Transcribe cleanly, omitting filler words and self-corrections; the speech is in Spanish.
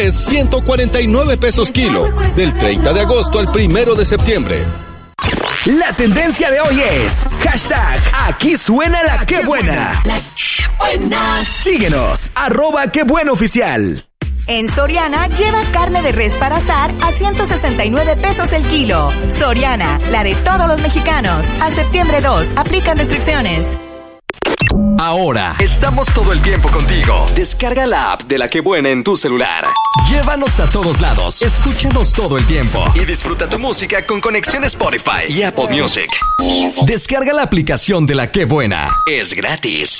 es 149 pesos kilo, del 30 de agosto al 1 de septiembre. La tendencia de hoy es #Aquí suena la que buena. La que buena. Síguenos, @quebuenaoficial. En Soriana, lleva carne de res para asar a 169 pesos el kilo. Soriana, la de todos los mexicanos. A septiembre 2, aplican restricciones. Ahora estamos todo el tiempo contigo. Descarga la app de La Que Buena en tu celular. Llévanos a todos lados. Escúchanos todo el tiempo. Y disfruta tu música con conexión Spotify y Apple Music. Descarga la aplicación de La Que Buena. Es gratis.